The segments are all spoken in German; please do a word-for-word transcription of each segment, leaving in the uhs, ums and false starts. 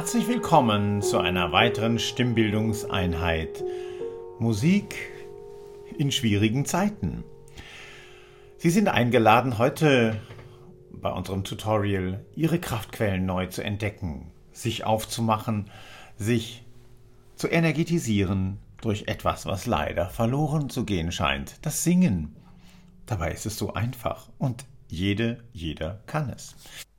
Herzlich willkommen zu einer weiteren Stimmbildungseinheit Musik in schwierigen Zeiten. Sie sind eingeladen, heute bei unserem Tutorial Ihre Kraftquellen neu zu entdecken, sich aufzumachen, sich zu energetisieren durch etwas, was leider verloren zu gehen scheint, das Singen. Dabei ist es so einfach und jede, jeder kann es.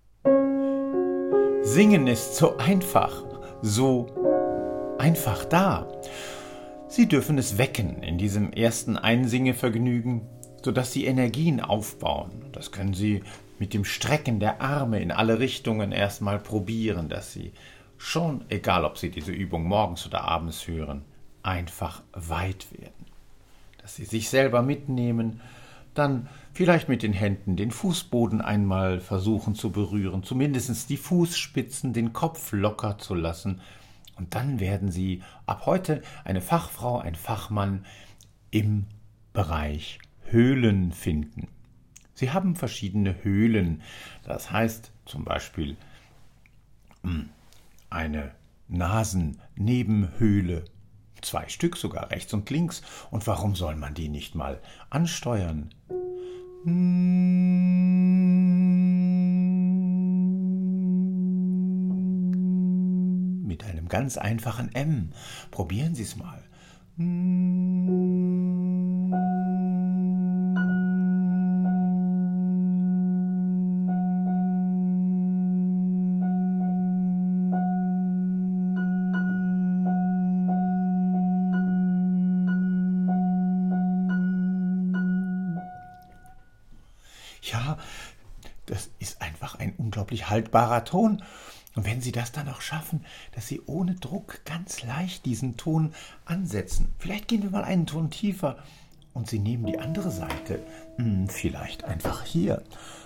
Singen ist so einfach, so einfach da. Sie dürfen es wecken in diesem ersten Einsingevergnügen, sodass Sie Energien aufbauen. Das können Sie mit dem Strecken der Arme in alle Richtungen erstmal probieren, dass Sie schon, egal ob Sie diese Übung morgens oder abends hören, einfach weit werden. Dass Sie sich selber mitnehmen, dann vielleicht mit den Händen den Fußboden einmal versuchen zu berühren, zumindest die Fußspitzen, den Kopf locker zu lassen. Und dann werden Sie ab heute eine Fachfrau, ein Fachmann im Bereich Höhlen finden. Sie haben verschiedene Höhlen. Das heißt zum Beispiel eine Nasennebenhöhle. Zwei Stück sogar, rechts und links. Und warum soll man die nicht mal ansteuern? Mit einem ganz einfachen M. Probieren Sie es mal. Ja, das ist einfach ein unglaublich haltbarer Ton. Und wenn Sie das dann auch schaffen, dass Sie ohne Druck ganz leicht diesen Ton ansetzen. Vielleicht gehen wir mal einen Ton tiefer und Sie nehmen die andere Seite. Hm, vielleicht einfach hier.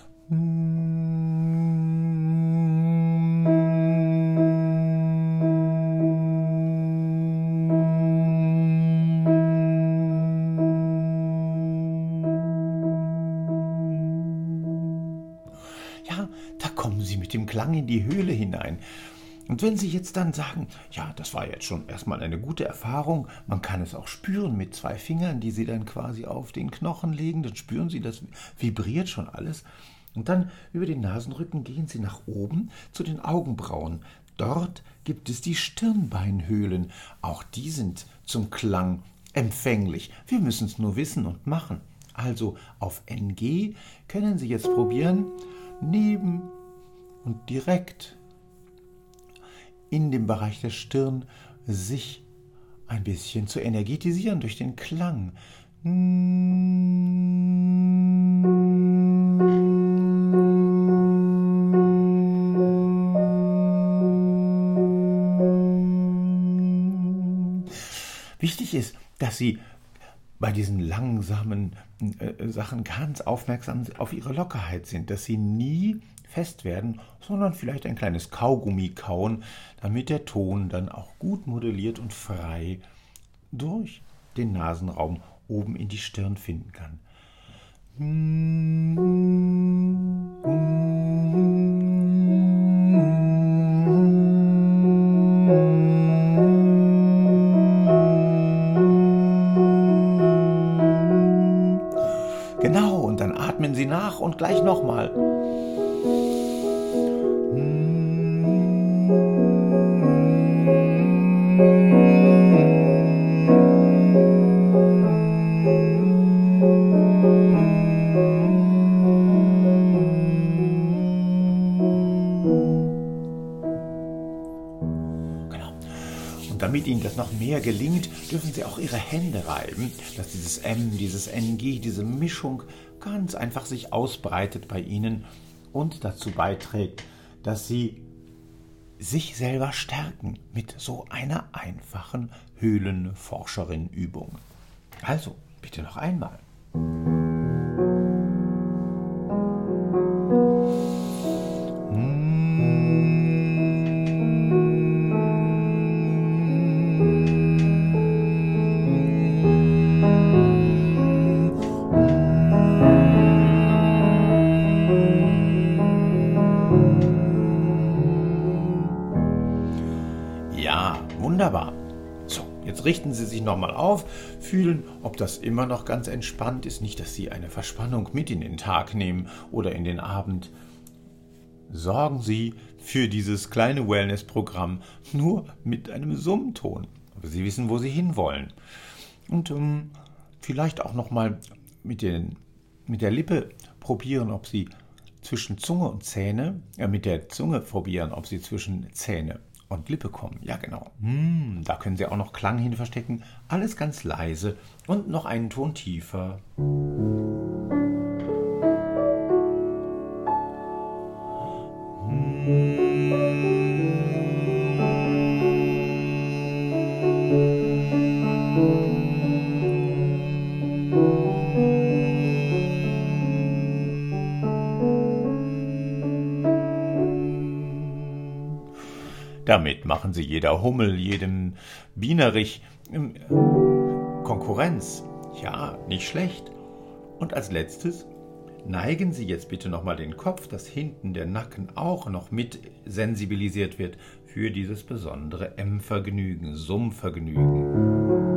Ja, da kommen Sie mit dem Klang in die Höhle hinein. Und wenn Sie jetzt dann sagen, ja, das war jetzt schon erstmal eine gute Erfahrung, man kann es auch spüren mit zwei Fingern, die Sie dann quasi auf den Knochen legen, dann spüren Sie, das vibriert schon alles. Und dann über den Nasenrücken gehen Sie nach oben zu den Augenbrauen. Dort gibt es die Stirnbeinhöhlen. Auch die sind zum Klang empfänglich. Wir müssen es nur wissen und machen. Also auf N G können Sie jetzt probieren, neben und direkt in dem Bereich der Stirn sich ein bisschen zu energetisieren durch den Klang. Wichtig ist, dass Sie bei diesen langsamen äh, Sachen ganz aufmerksam auf Ihre Lockerheit sind, dass Sie nie fest werden, sondern vielleicht ein kleines Kaugummi kauen, damit der Ton dann auch gut modelliert und frei durch den Nasenraum oben in die Stirn finden kann. Genau, und dann atmen Sie nach und gleich nochmal. Damit Ihnen das noch mehr gelingt, dürfen Sie auch Ihre Hände reiben, dass dieses M, dieses N G, diese Mischung ganz einfach sich ausbreitet bei Ihnen und dazu beiträgt, dass Sie sich selber stärken mit so einer einfachen Höhlenforscherin-Übung. Also, bitte noch einmal. Wunderbar. So, jetzt richten Sie sich nochmal auf, fühlen, ob das immer noch ganz entspannt ist. Nicht, dass Sie eine Verspannung mit in den Tag nehmen oder in den Abend. Sorgen Sie für dieses kleine Wellness-Programm nur mit einem Summton. Aber Sie wissen, wo Sie hinwollen. Und ähm, vielleicht auch nochmal mit, mit der Lippe probieren, ob Sie zwischen Zunge und Zähne, äh, mit der Zunge probieren, ob Sie zwischen Zähne und Lippe kommen. Ja, genau. Hm, da können Sie auch noch Klang hin verstecken. Alles ganz leise und noch einen Ton tiefer. Damit machen Sie jeder Hummel, jedem Bienenrich ähm, Konkurrenz. Ja, nicht schlecht. Und als letztes neigen Sie jetzt bitte nochmal den Kopf, dass hinten der Nacken auch noch mit sensibilisiert wird für dieses besondere M-Vergnügen, Summvergnügen.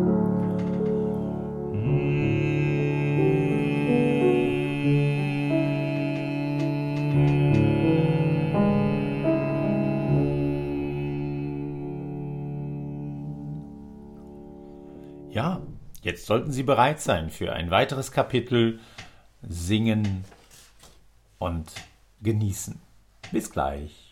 Ja, jetzt sollten Sie bereit sein für ein weiteres Kapitel Singen und Genießen. Bis gleich.